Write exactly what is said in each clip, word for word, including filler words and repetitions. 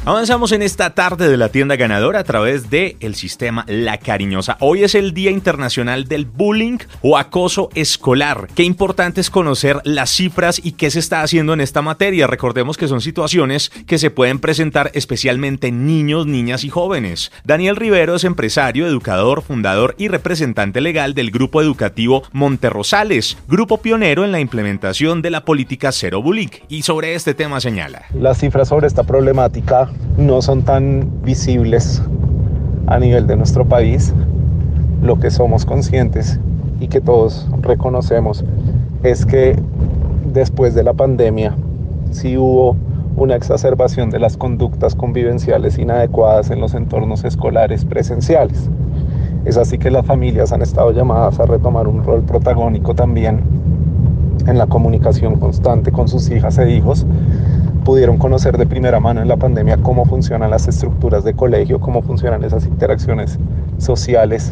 Avanzamos en esta tarde de la tienda ganadora a través de el sistema La Cariñosa. Hoy es el Día Internacional del Bullying o Acoso Escolar. Qué importante es conocer las cifras y qué se está haciendo en esta materia. Recordemos que son situaciones que se pueden presentar especialmente en niños, niñas y jóvenes. Daniel Rivero es empresario, educador, fundador y representante legal del grupo educativo Monterrosales, grupo pionero en la implementación de la política Cero Bullying. Y sobre este tema señala: las cifras sobre esta problemática no son tan visibles a nivel de nuestro país. Lo que somos conscientes y que todos reconocemos es que después de la pandemia sí hubo una exacerbación de las conductas convivenciales inadecuadas en los entornos escolares presenciales. Es así que las familias han estado llamadas a retomar un rol protagónico también en la comunicación constante con sus hijas e hijos. Pudieron conocer de primera mano en la pandemia cómo funcionan las estructuras de colegio, cómo funcionan esas interacciones sociales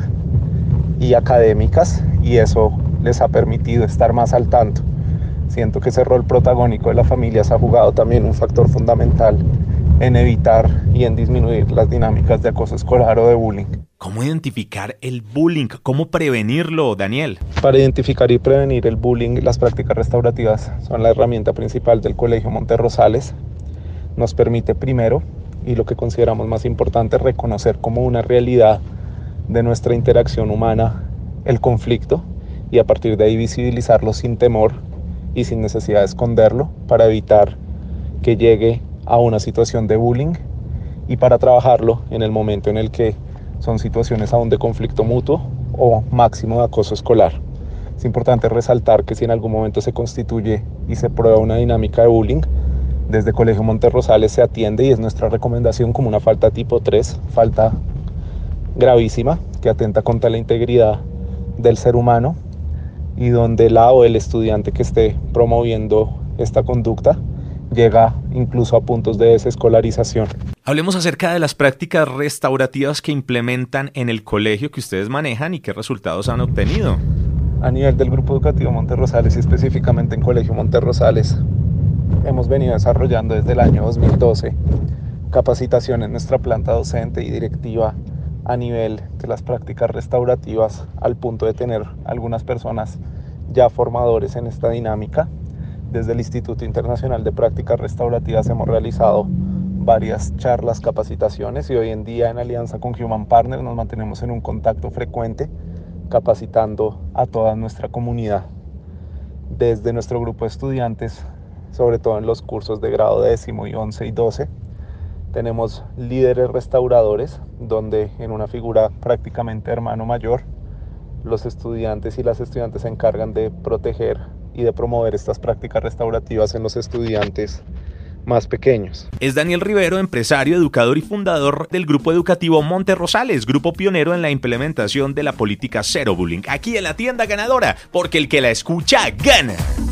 y académicas, y eso les ha permitido estar más al tanto. Siento que ese rol protagónico de las familias ha jugado también un factor fundamental en evitar y en disminuir las dinámicas de acoso escolar o de bullying. ¿Cómo identificar el bullying? ¿Cómo prevenirlo, Daniel? Para identificar y prevenir el bullying, las prácticas restaurativas son la herramienta principal del Colegio Monterrosales. Nos permite primero, y lo que consideramos más importante, reconocer como una realidad de nuestra interacción humana el conflicto, y a partir de ahí visibilizarlo sin temor y sin necesidad de esconderlo, para evitar que llegue a una situación de bullying y para trabajarlo en el momento en el que son situaciones aún de conflicto mutuo o máximo de acoso escolar. Es importante resaltar que si en algún momento se constituye y se prueba una dinámica de bullying, desde Colegio Monterrosales se atiende, y es nuestra recomendación, como una falta tipo tres, falta gravísima que atenta contra la integridad del ser humano, y donde la o el estudiante que esté promoviendo esta conducta llega incluso a puntos de desescolarización. Hablemos acerca de las prácticas restaurativas que implementan en el colegio que ustedes manejan y qué resultados han obtenido. A nivel del Grupo Educativo Monterrosales y específicamente en Colegio Monterrosales, hemos venido desarrollando desde el año dos mil doce capacitación en nuestra planta docente y directiva a nivel de las prácticas restaurativas, al punto de tener algunas personas ya formadores en esta dinámica. Desde el Instituto Internacional de Prácticas Restaurativas hemos realizado varias charlas, capacitaciones, y hoy en día en alianza con Human Partners nos mantenemos en un contacto frecuente capacitando a toda nuestra comunidad. Desde nuestro grupo de estudiantes, sobre todo en los cursos de grado décimo y once y doce, tenemos líderes restauradores, donde en una figura prácticamente hermano mayor, los estudiantes y las estudiantes se encargan de proteger y de promover estas prácticas restaurativas en los estudiantes más pequeños. Es Daniel Rivero, empresario, educador y fundador del grupo educativo Monterrosales, grupo pionero en la implementación de la política Cero Bullying. Aquí en la tienda ganadora, porque el que la escucha gana.